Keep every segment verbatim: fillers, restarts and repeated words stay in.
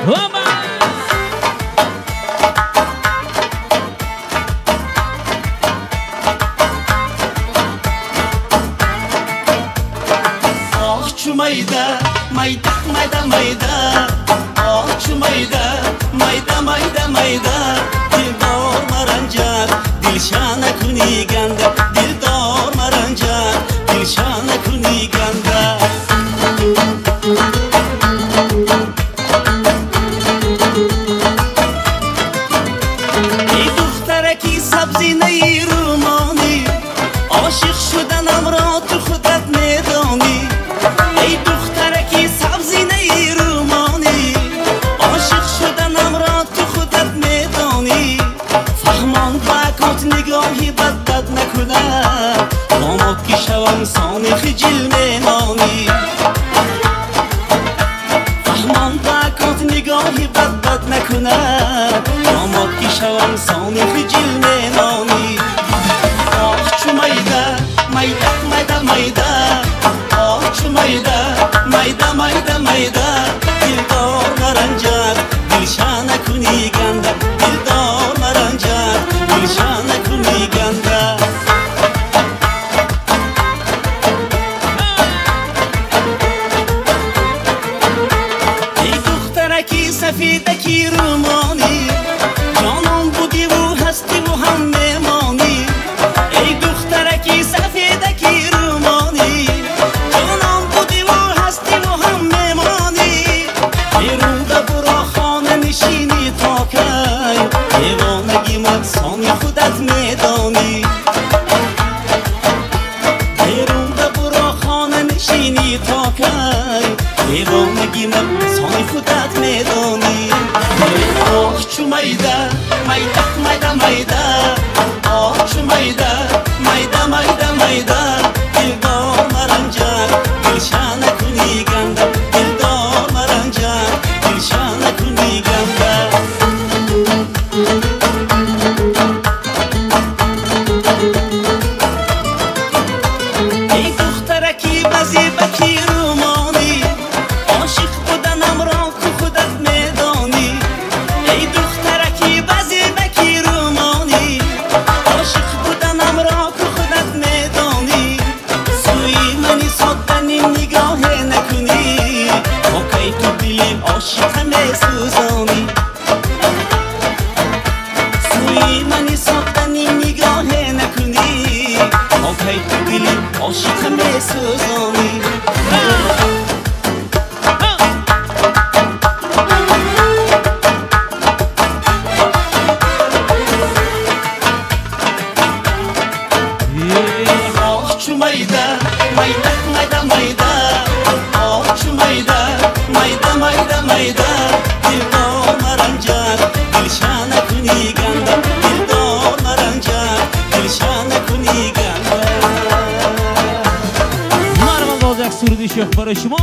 mayda mayda mayda mayda och mayda mayda mayda mayda dildor maranjat dilshana kuniganda dildor maranjat dilshana kuniganda ey دخترکی سبزی نیرومانی عاشق شدنم را تو خودت میدانی ای دخترکی سبزی نیرومانی عاشق شدنم را تو خودت میدانی فهمان بکات نگاهی بد بد نکنم داماد که شوم سانی خجل میمانی فهمان بکات نگاهی بد بد نکنم داماد که شوم سانی خجل میمانی آخ چو میده میده میده میده mayda mayda mayda mayda dildor maranjat dilshana kuniganda dildor maranjat dilshana kuniganda ey دخترکی سفیدکی رومانی جانم بودی و هستی و هم میمانی ای دخترکی سفیدکی رومانی سانی خودت میدانی بیرون به برا خانه نشینی تا کی دیوانگی من سانی خودت میدانی آخ چو میده میده میده میده آخ چو میده میده میده میده دلدار مرنجر دلشانه کنیگنده دلدار مرنجر دلشانه کنیگنده بکی رومانی عاشق بودنم را که خودت میدانی ای دخترکی بزی بکی رومانی عاشق بودنم را که خودت میدانی سوی منی صدنی نگاه نکنی با کی تو دلیم عاشق میسوزانی سوی منی صدنی نگاه نکنی با کی تو دلیم عاشق میسوزانی mayda mayda mayda mayda och mayda mayda mayda mayda dildor maranjat dilshana kuniganda dildor maranjat dilshana kuniganda Marvan olacak sürüdü şef barışıma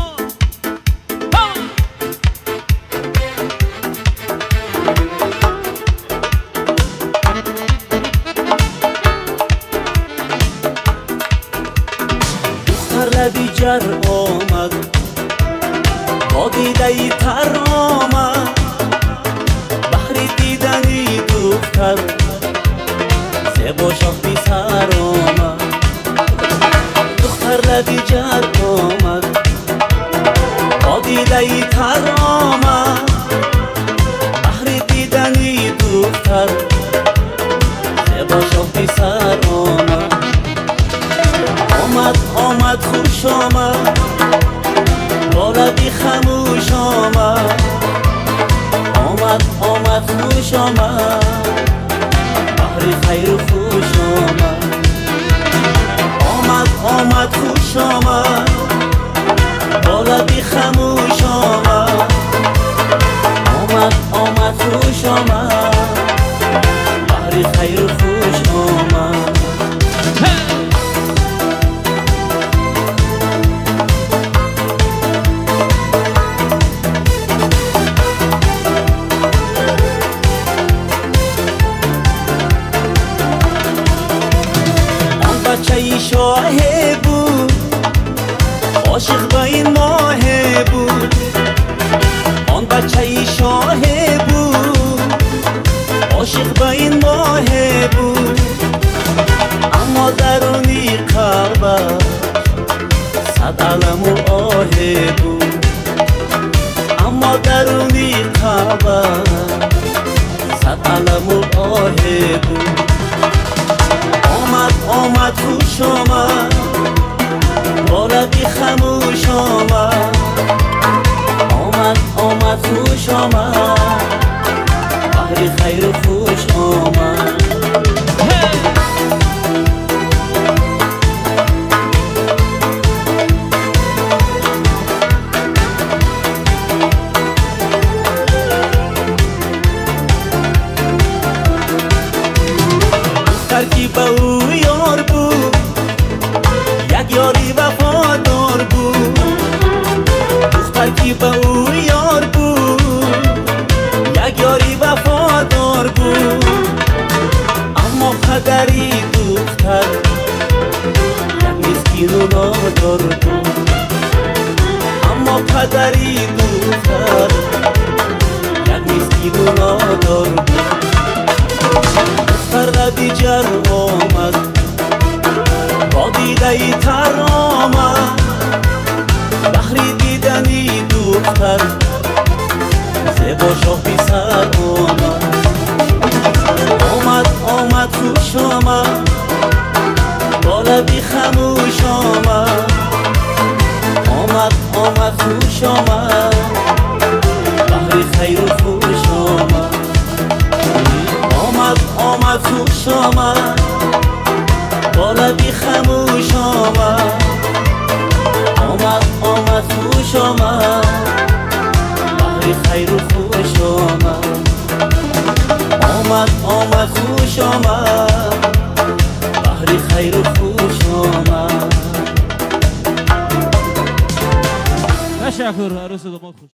بیجر آمد با دیده تر آمد بحر دیدنی دختر زیبا شاختی سر آمد دختر بیجر آمد با دیده تر آمد بحر دیدنی دختر زیبا شاختی سر آمد آمد آمد خوش آمد با لبی خموش آمد آمد آمد خوش آمد بحر خیر و خوش آمد آمد آمد خوش آمد با لبی خموش آمد آمد آمد خوش آمد بحر خیر و خوش آمد بچه شاه بود عاشق با این ماه بود آخر به او یار بود یک یاری وفادار بود اما قدری دختر یک مسکین و نادار بود اما قدری دختر یک مسکین و نادار بود دختر قدی جر آمد با دیده تر آمد بحری دیدنی دختر زیبا شاه پسر آمد آمد آمد خوش آمد با لبی خموش آمد آمد آمد خوش آمد بحری خیر و خوش آمد آمد آمد خوش آمد با لبی خموش آمد آمد آمد خوش آمد بحری خیر و خوش آمد آمد آمد خوش آمد بحری خیر و خوش آمد تشکر عروس داماد خوش